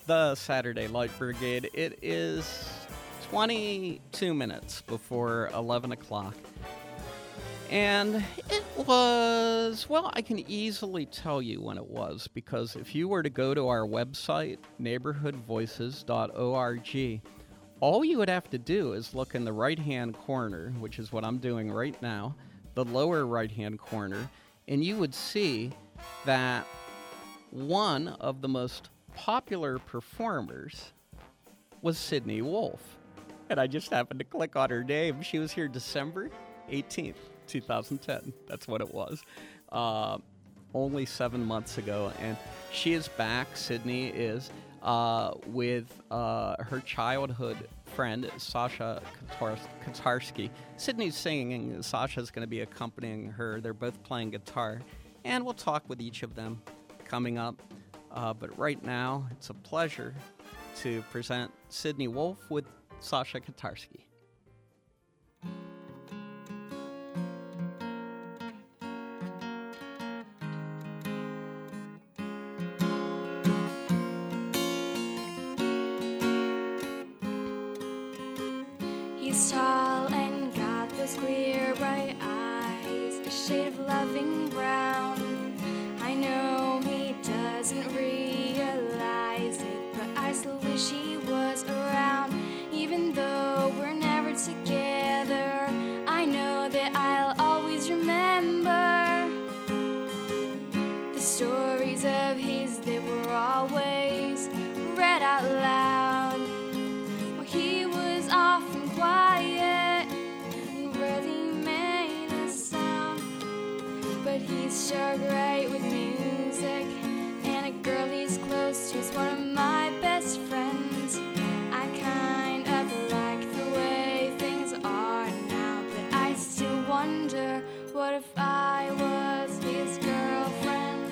the Saturday Light Brigade. It is 22 minutes before 11 o'clock. And it was, well, I can easily tell you when it was, because if you were to go to our website, neighborhoodvoices.org, all you would have to do is look in the right-hand corner, which is what I'm doing right now, the lower right-hand corner, and you would see that one of the most popular performers was Sydney Wolf. And I just happened to click on her name. She was here December 18th, 2010. That's what it was. Only 7 months ago. And she is back. Sydney is with her childhood friend, Sasha Katarsky. Sydney's singing. Sasha's going to be accompanying her. They're both playing guitar. And we'll talk with each of them coming up. But right now, it's a pleasure to present Sydney Wolf with Sasha Katarsky. He's tall and got those clear bright eyes, a shade of loving brown. I know he doesn't realize it, but I still wish he was around. Even though we're never together, I know that I'll always remember the stories of his that were always read out loud. Well, he was often quiet and rarely made a sound, but he's sure great with music, and a girl he's close to is one of my best friends. I kind of like the way things are now, but I still wonder, what if I was his girlfriend?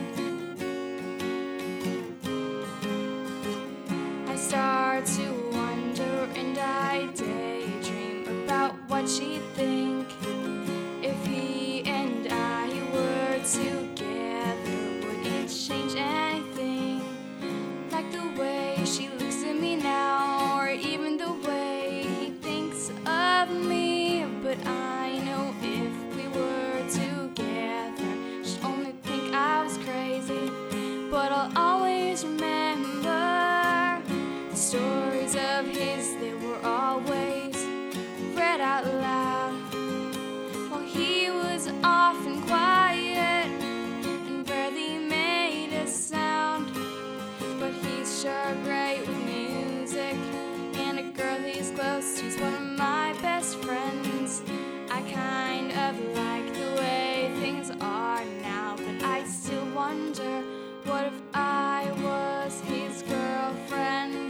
I start to wonder and I daydream about what she'd think if he and I were together. Would it change anything? Like the way she looks at me now, or even the way he thinks of me. But I know if we were together, she'd only think I was crazy. But I'll always remember the stories of his that were always read out loud. While he was often quiet and barely made a sound, but he's sure great with music, and a girl he's close to's one of my best friends. I kind of like the way things are now, but I still wonder, what if I was his girlfriend?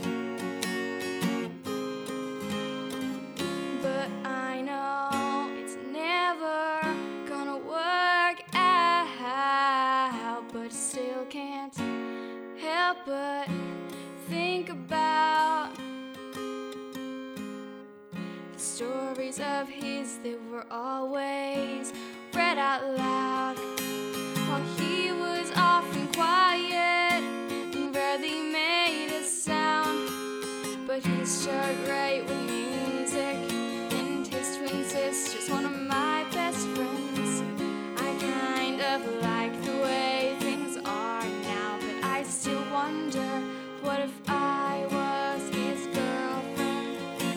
But I know it's never gonna work out, but still can't help but think about the stories of his that were always read out loud. While he was often quiet and rarely made a sound, but he's sure great with music, and his twin sister's one of my best friends. I kind of like the way things are now, but I still wonder, what if I was his girlfriend?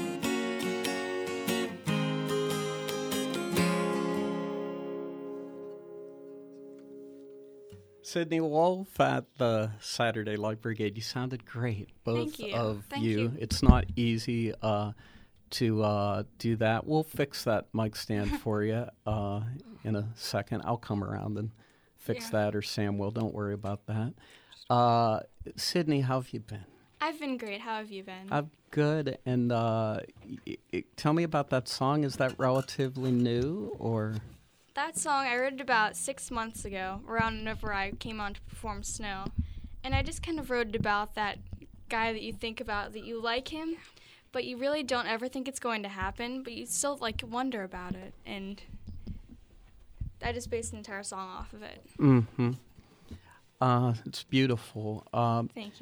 Sydney Wolf at the Saturday Light Brigade. You sounded great, both Thank you. of Thank you. you. It's not easy to do that. We'll fix that mic stand for you in a second. I'll come around and fix that, or Sam will. Don't worry about that. Sydney, how have you been? I've been great. How have you been? I'm good. And tell me about that song. Is that relatively new, or? That song I wrote it about 6 months ago, around whenever I came on to perform Snow. And I just kind of wrote it about that guy that you think about, that you like him, but you really don't ever think it's going to happen, but you still wonder about it. And I just based an entire song off of it. Mm-hmm. It's beautiful. Thank you.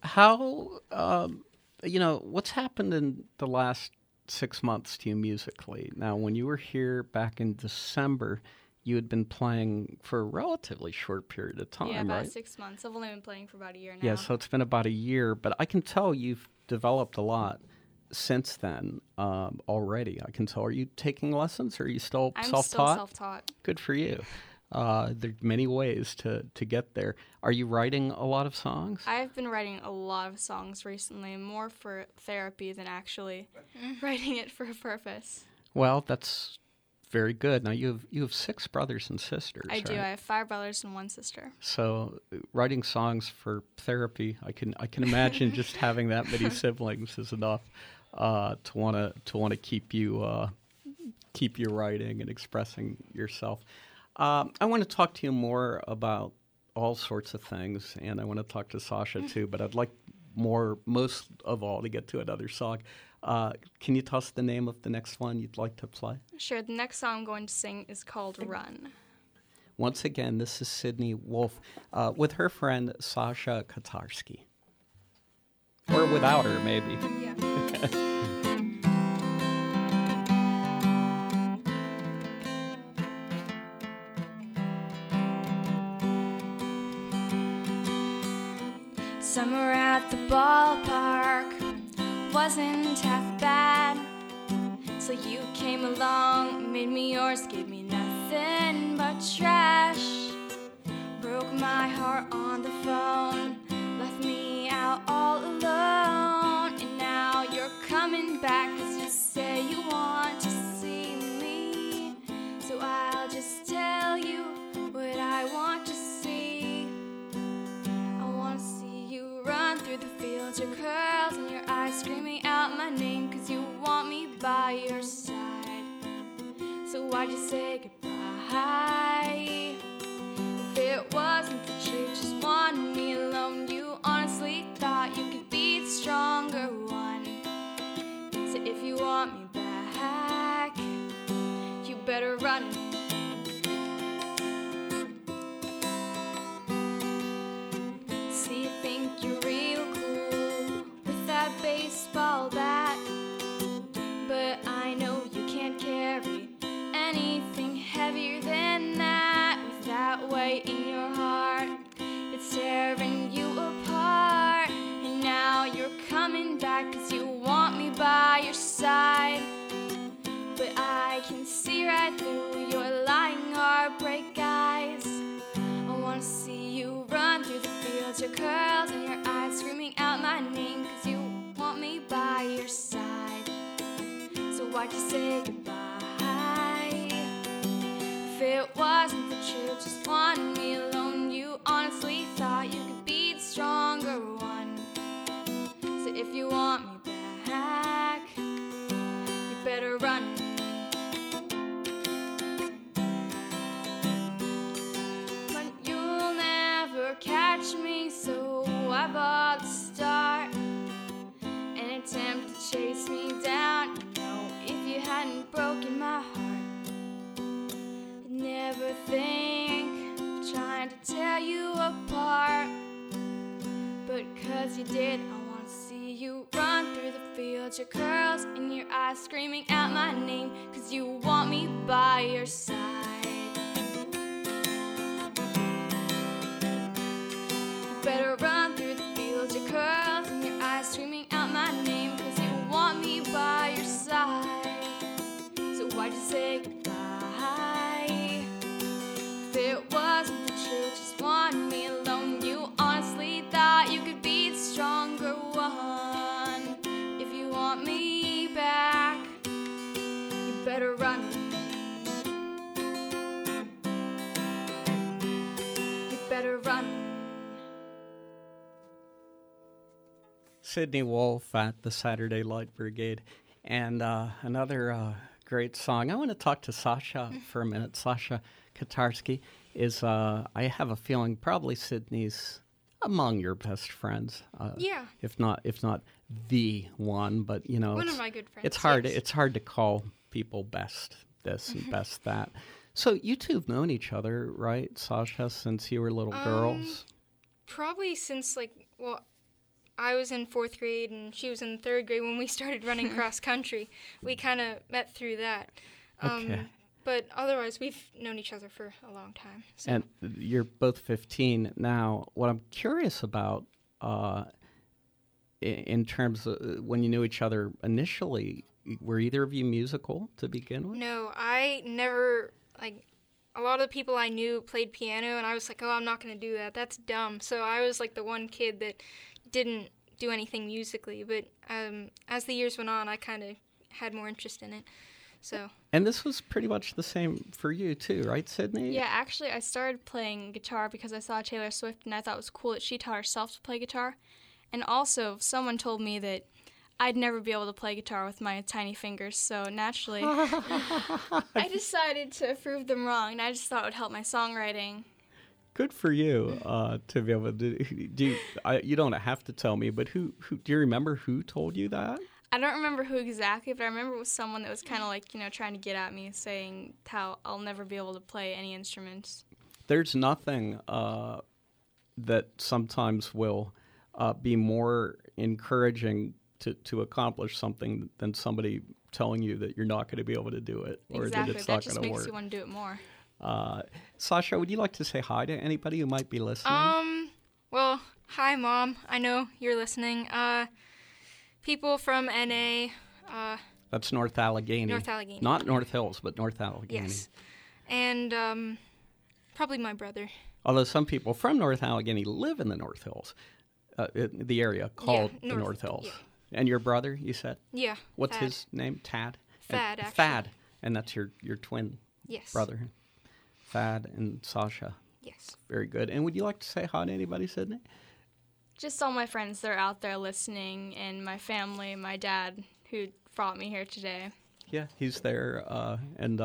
How, what's happened in the last 6 months to you musically? Now, when you were here back in December, you had been playing for a relatively short period of time, Yeah, about right? 6 months. I've only been playing for about a year now. Yeah, so it's been about a year, but I can tell you've developed a lot since then already. I can tell. Are you taking lessons or are you still I'm self-taught? still self-taught. Good for you. There are many ways to get there. Are you writing a lot of songs? I've been writing a lot of songs recently, more for therapy than actually writing it for a purpose. Well, that's very good. Now you have 6 brothers and sisters. I do. Right? I have 5 brothers and 1 sister. So writing songs for therapy, I can imagine just having that many siblings is enough to want to keep you writing and expressing yourself. I want to talk to you more about all sorts of things, and I want to talk to Sasha too. But I'd like most of all, to get to another song. Can you tell us the name of the next one you'd like to play? Sure. The next song I'm going to sing is called Run. Once again, this is Sydney Wolf with her friend Sasha Katarsky. Or without her, maybe. Yeah. Summer at the ballpark wasn't half bad. So you came along, made me yours, gave me nothing but trash. Broke my heart on the phone, left me out all alone. And now you're coming back 'cause you say you want to see me. So I'll just tell you what I want to see. I want to see you run through the fields, your curls and your eyes screaming out my name 'cause you want me by your side. So why'd you say goodbye? If it wasn't that you just wanted me alone, you honestly thought you could be the stronger one. So if you want me back, you better run. See, you think you're real cool with that baseball bat, but I know you can't carry anything heavier than that. With that weight in your heart, it's tearing you apart. And now you're coming back 'cause you want me by your side. But I can see right through your lying heartbreak eyes. I wanna see you run through the fields, your curls and your eyes screaming out my name 'cause you want me by your side. So why'd you say goodbye? If it wasn't that you just wanted me alone, you honestly thought you could be the stronger one. So if you want me back, you better run. But you'll never catch me, so why bother start an attempt to chase me down? You know, if you hadn't broken my heart, I'd never think of trying to tear you apart. But 'cause you did, I wanna see you run through the fields, your curls and your eyes screaming out my name 'cause you want me by your side. You better run through the fields, your curls and your eyes screaming out my name 'cause you want me by your side. So why'd you say goodbye? If it wasn't the truth, just wanted me alone, you honestly thought you could be the stronger one. If you want me back, you better run. You better run. Sydney Wolf at the Saturday Light Brigade. And another great song. I want to talk to Sasha for a minute. Sasha Katarsky is, I have a feeling, probably Sydney's among your best friends. Yeah. If not the one, but you know, One of my good friends. it's hard. yes. It's hard to call people best this and best that. So you two have known each other, right, Sasha, since you were little girls? Probably since, I was in 4th grade and she was in 3rd grade when we started running cross country. We kind of met through that. Okay. But otherwise, we've known each other for a long time. So. And you're both 15 now. What I'm curious about, in terms of when you knew each other initially, were either of you musical to begin with? No, I never, a lot of the people I knew played piano, and I was like, oh, I'm not going to do that. That's dumb. So I was like the one kid that didn't do anything musically. But as the years went on, I kind of had more interest in it. So. And this was pretty much the same for you too, right, Sydney? Yeah, actually, I started playing guitar because I saw Taylor Swift, and I thought it was cool that she taught herself to play guitar. And also, someone told me that I'd never be able to play guitar with my tiny fingers, so naturally, I decided to prove them wrong, and I just thought it would help my songwriting. Good for you to be able to do. You don't have to tell me, but who do you remember who told you that? I don't remember who exactly, but I remember it was someone that was kind of like, trying to get at me, saying how I'll never be able to play any instruments. There's nothing that sometimes will be more encouraging to accomplish something than somebody telling you that you're not going to be able to do it or Exactly. that it's not going to work. That just makes you want to do it more. Sasha, would you like to say hi to anybody who might be listening? Well, hi, Mom. I know you're listening. People from NA. That's North Allegheny. North Allegheny. Not North Hills, but North Allegheny. Yes. And probably my brother. Although some people from North Allegheny live in the North Hills, the area called the North Hills. Yeah. And your brother, you said? Yeah. What's Thad. his name? Tad? Thad, actually. Thad. And that's your twin Yes. brother. Thad and Sasha. Yes. Very good. And would you like to say hi to anybody, Sydney? Just all my friends that are out there listening, and my family, my dad, who brought me here today. Yeah, he's there. And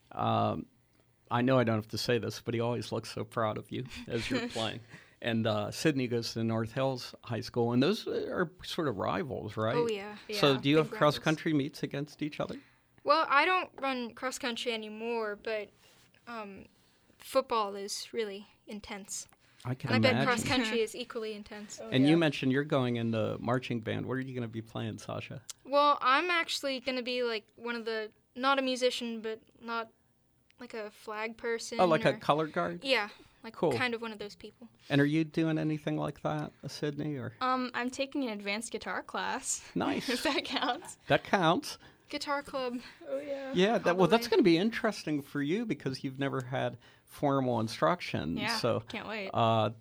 I know I don't have to say this, but he always looks so proud of you as you're playing. And Sydney goes to North Hills High School, and those are sort of rivals, right? Oh, yeah. So do you have big rivals. cross-country meets against each other? Well, I don't run cross country anymore, but football is really intense. I can And I imagine. bet cross country is equally intense. And you mentioned you're going into marching band. What are you going to be playing, Sasha? Well, I'm actually going to be like one of the, not a musician, but not like a flag person. Oh, like a or- color guard? Yeah, like Cool. kind of one of those people. And are you doing anything like that, Sydney? Or I'm taking an advanced guitar class. Nice. If that counts. That counts. Guitar club. Oh, yeah. Yeah, well, that's Probably. going to be interesting for you because you've never had formal instruction. Yeah, So can't wait.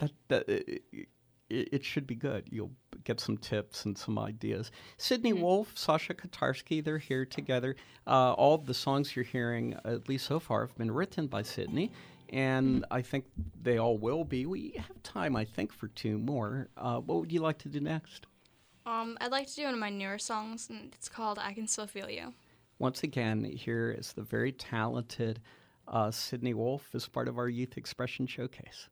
it should be good. You'll get some tips and some ideas. Sydney Wolf, Sasha Kotarski, they're here together. All of the songs you're hearing, at least so far, have been written by Sydney, and I think they all will be. We have time, I think, for two more. What would you like to do next? I'd like to do one of my newer songs, and it's called I Can Still Feel You. Once again, here is the very talented Sydney Wolf as part of our Youth Expression Showcase.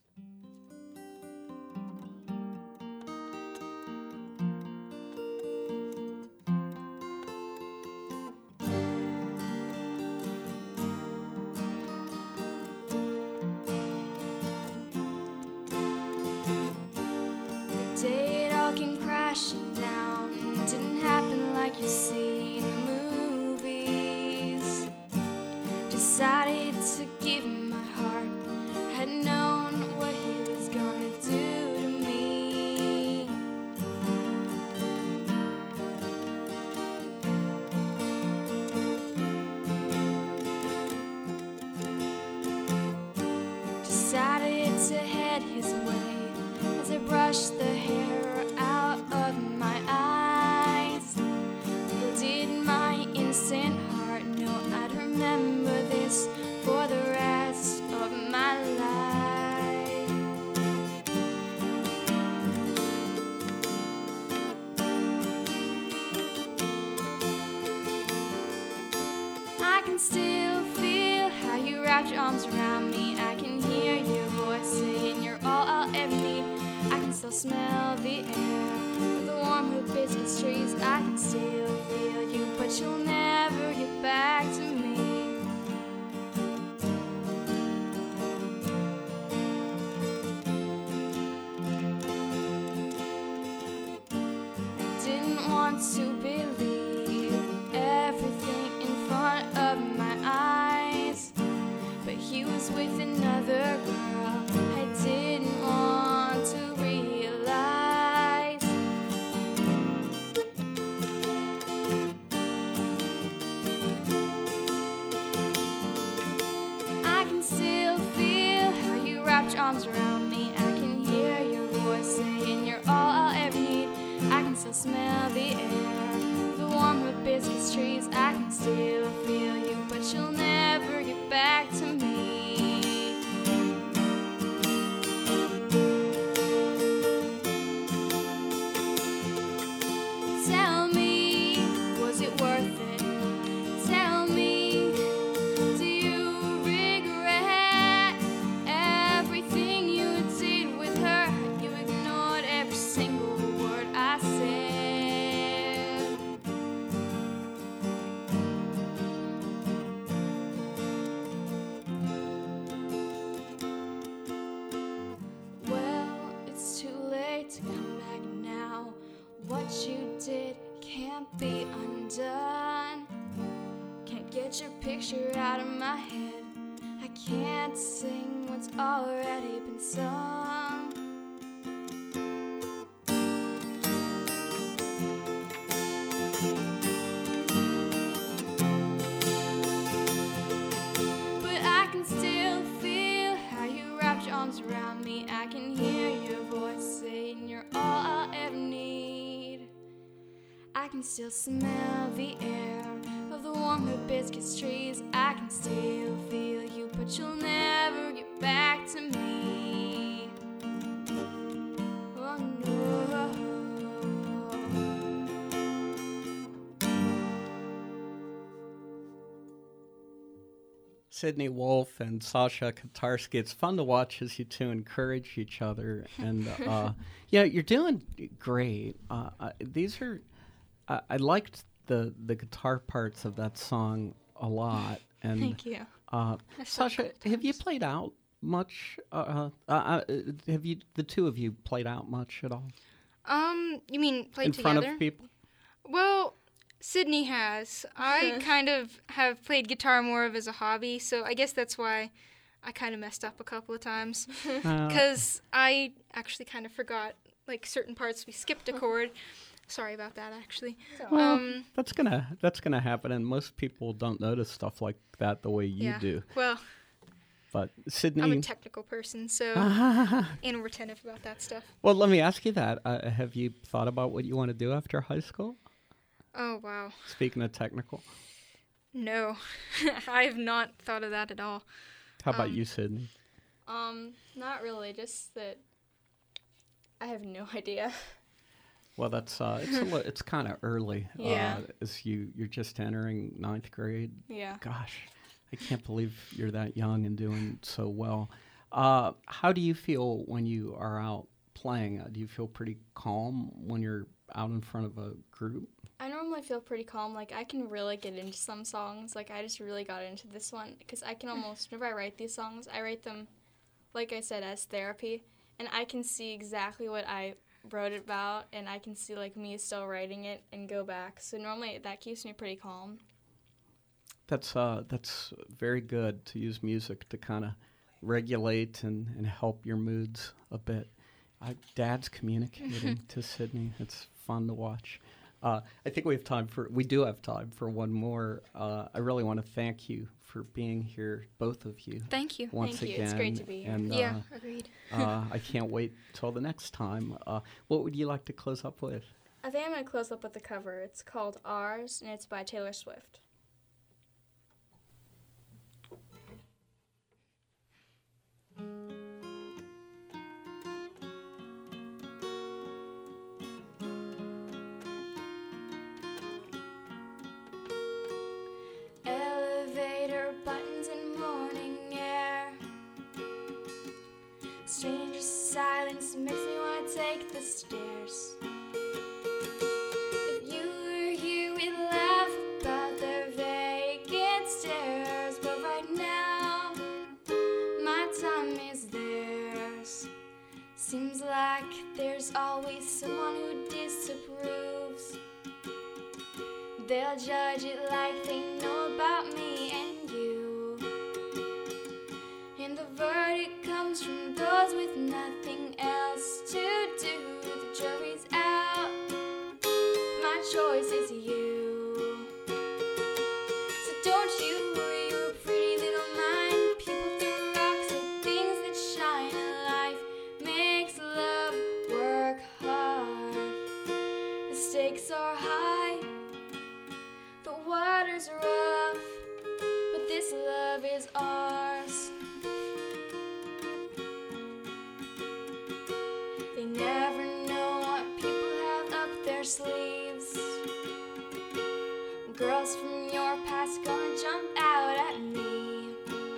The day it all came crashing down. It didn't happen like you see in the movies. Decided to give him my heart. Had known what he was gonna do to me. Decided to head his way as I brushed the hair out of my eyes. Little did my innocent heart know I'd remember this for the rest of my life. I can still feel how you wrapped your arms around me. I can hear your voice saying you're all I'll ever need. I can still smell the air of the warm hibiscus trees. I can still feel you, but you'll never get back to me. didn't want to believe everything in front of my eyes, but he was with another girl I didn't want to realize. I can still feel how you wrapped your arms around me. I can hear your voice saying you're all I'll ever need. I can still smell the air, the warmth of biscuits trees. I can still feel you, but you'll never get back to me. Tell me, was it worth it? Tell me, do you regret everything you did with her? You ignored every single word I said. Well, it's too late to come back now. What you did can't be undone. Can't get your picture out of my head. I can't sing what's already been sung. But I can still feel how you wrapped your arms around me. I can hear your voice saying you're all I'll ever need. I can still smell the air of the warm hibiscus trees. I can still feel you, but you'll never get back to me. Oh no. Sydney Wolf and Sasha Katarsky. It's fun to watch as you two encourage each other. And yeah, you're doing great. These are, I liked the guitar parts of that song a lot. And Thank you. Sasha, have you played out much? Have you, the two of you, played out much at all? You mean played in together? front of people? Well, Sydney has. I kind of have played guitar more of as a hobby, so I guess that's why I kind of messed up a couple of times. Because I actually kind of forgot, like, certain parts. We skipped a chord. Sorry about that, actually. Well, that's gonna happen, and most people don't notice stuff like that the way you yeah. do. Well, But Sydney, I'm a technical person, so and retentive about that stuff. well, let me ask you that. Have you thought about what you want to do after high school? Oh, wow. Speaking of technical, No, I have not thought of that at all. how about you, Sydney? Not really, just that I have no idea. Well, that's it's kind of early. Yeah. As you're just entering 9th grade. Yeah. Gosh, I can't believe you're that young and doing so well. How do you feel when you are out playing? Do you feel pretty calm when you're out in front of a group? I normally feel pretty calm. Like, I can really get into some songs. Like, I just really got into this one because I can almost, whenever I write these songs, I write them, like I said, as therapy. And I can see exactly what I wrote it about, and I can see, like, me still writing it and go back. So normally that keeps me pretty calm. That's very good to use music to kind of regulate and help your moods a bit. Dad's communicating to Sydney. It's fun to watch. I think we do have time for one more. I really want to thank you for being here, both of you. Thank you. Once Thank you. again. It's great to be here. And, Yeah, agreed. I can't wait till the next time. What would you like to close up with? I think I'm going to close up with the cover. It's called Ours, and it's by Taylor Swift. Elevator buttons in morning air. Stranger silence makes me want to take the stairs. If you were here, we'd laugh about their vacant stares. But right now, my time is theirs. Seems like there's always someone who disapproves. They'll judge it like they know about me and you. And the verdict comes from those with nothing else to do. The jury's out, my choice is you. So don't you worry your pretty little mind. People throw rocks at things that shine, and life makes love work hard. The stakes are high, the water's rough, but this love is ours. They never know what people have up their sleeves. Girls from your past gonna jump out at me,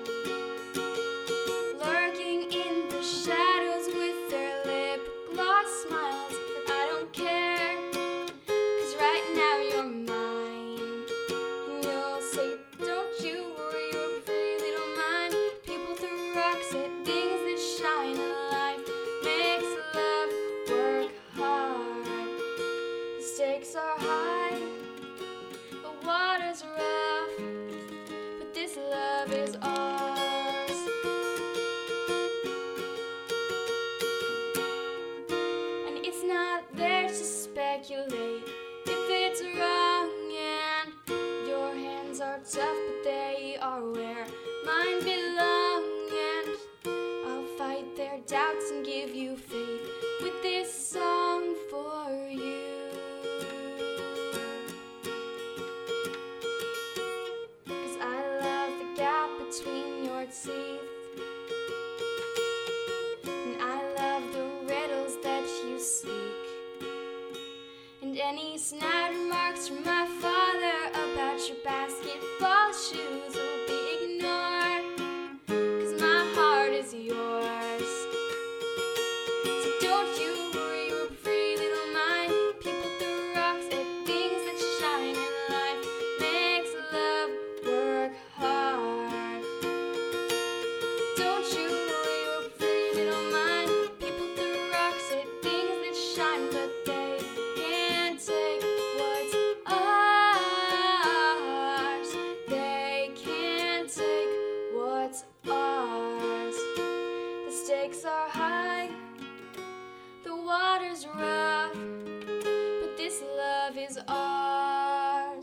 lurking in the shadows with their lip gloss smiles. But I don't care, 'cause right now you're mine. And you'll say, don't you worry your pretty little mind. People throw rocks at things that shine, and life makes love work hard. The stakes are high, the water's rough, but this love is ours. And it's not there to speculate if it's wrong, and your hands are tough, but they are where mine belong. And I'll fight their doubts and give you faith with this song for you. 'Cause I love the gap between your teeth, and I love the riddles that you seek, and any snide remarks from my father about your basketball shoes will be ignored, 'cause my heart is yours. So don't you worry your pretty little mind. People throw rocks at things that shine, and life makes love work hard. Don't you worry your pretty little mind. People throw rocks at things that shine, but they can't take what's ours. They can't take what's ours. The stakes are high, the water's rough, but this love is ours.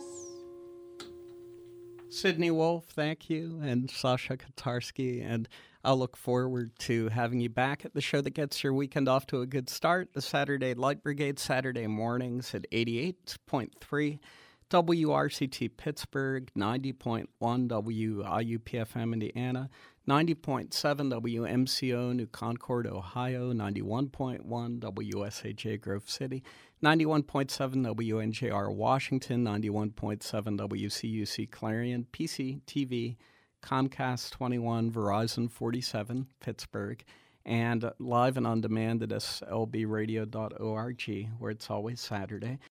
Sydney Wolf, thank you, and Sasha Katarsky, and I'll look forward to having you back at the show that gets your weekend off to a good start, the Saturday Light Brigade, Saturday mornings at 88.3 WRCT Pittsburgh, 90.1 WIUPFM Indiana, 90.7 WMCO New Concord, Ohio, 91.1 WSAJ Grove City, 91.7 WNJR Washington, 91.7 WCUC Clarion, PCTV, Comcast 21, Verizon 47, Pittsburgh, and live and on demand at slbradio.org, where it's always Saturday.